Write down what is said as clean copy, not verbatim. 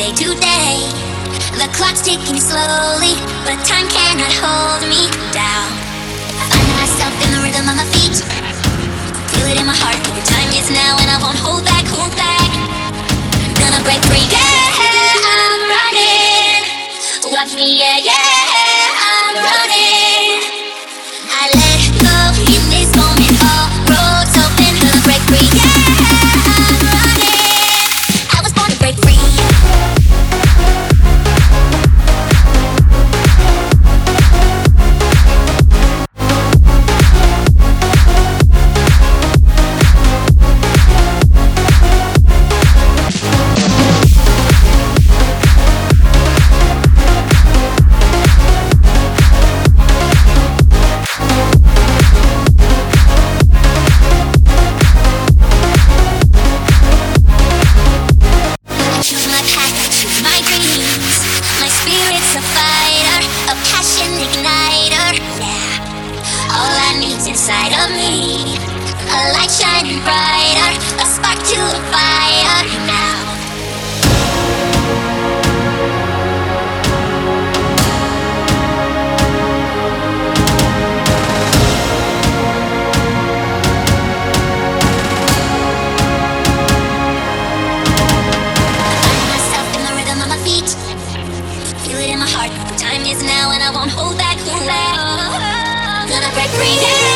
day to day. The clock's ticking slowly, but time cannot hold me down. I find myself in the rhythm of my feet, feel it in my heart. The time is now, and I won't hold back, hold back. Gonna break free, yeah, I'm running. Watch me, yeah, yeah, I'm running. I let go in this moment, all roads open. Gonna break free, yeah, I'm running. I was born to break free. Inside of me, a light shining brighter, a spark to a fire now. I find myself in the rhythm of my feet, feel it in my heart. The time is now, and I won't hold back, hold back. Gonna break free.